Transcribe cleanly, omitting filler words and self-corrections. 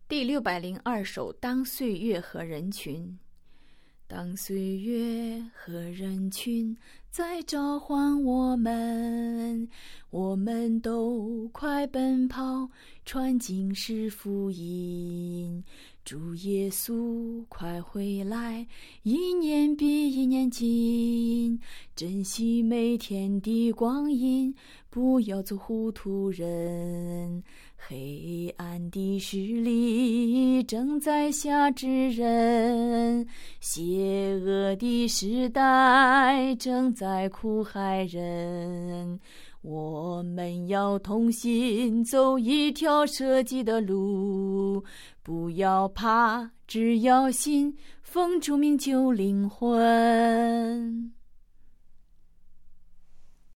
第602首，当岁月和人群。当岁月和人群在召唤我们，我们都快奔跑，传经士福音。主耶稣快回来，一年比一年近，珍惜每天的光阴，不要做糊涂人。黑暗的势力正在辖制人，邪恶的时代正在苦害人。我们要同心走一条设计的路，不要怕，只要信，奉主名救灵魂。